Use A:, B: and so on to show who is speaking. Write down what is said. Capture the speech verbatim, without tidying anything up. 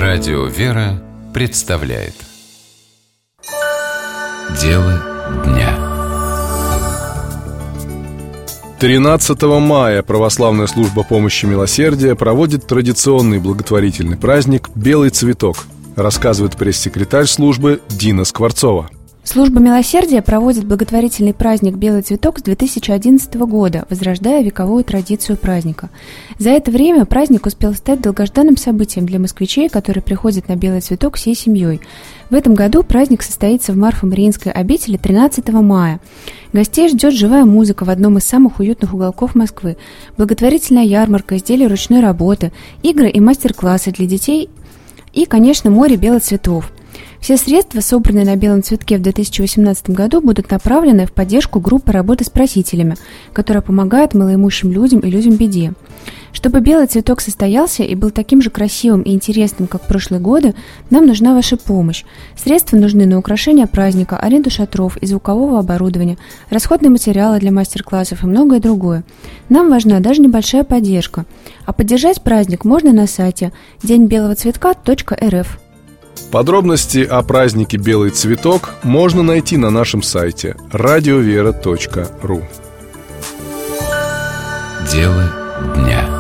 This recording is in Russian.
A: Радио «Вера» представляет Дело дня.
B: тринадцатого мая Православная служба помощи милосердия проводит традиционный благотворительный праздник «Белый цветок», рассказывает пресс-секретарь службы Дина Скворцова.
C: Служба милосердия проводит благотворительный праздник «Белый цветок» с две тысячи одиннадцатого года, возрождая вековую традицию праздника. За это время праздник успел стать долгожданным событием для москвичей, которые приходят на «Белый цветок» всей семьей. В этом году праздник состоится в Марфо-Мариинской обители тринадцатого мая. Гостей ждет живая музыка в одном из самых уютных уголков Москвы, благотворительная ярмарка, изделия ручной работы, игры и мастер-классы для детей и, конечно, море белых цветов. Все средства, собранные на «Белом цветке» в две тысячи восемнадцатом году, будут направлены в поддержку группы работы с просителями, которая помогает малоимущим людям и людям в беде. Чтобы «Белый цветок» состоялся и был таким же красивым и интересным, как в прошлые годы, нам нужна ваша помощь. Средства нужны на украшение праздника, аренду шатров и звукового оборудования, расходные материалы для мастер-классов и многое другое. Нам важна даже небольшая поддержка. А поддержать праздник можно на сайте день белого цветка точка эр эф.
B: Подробности о празднике «Белый цветок» можно найти на нашем сайте радиовера точка ру.
A: Дело дня.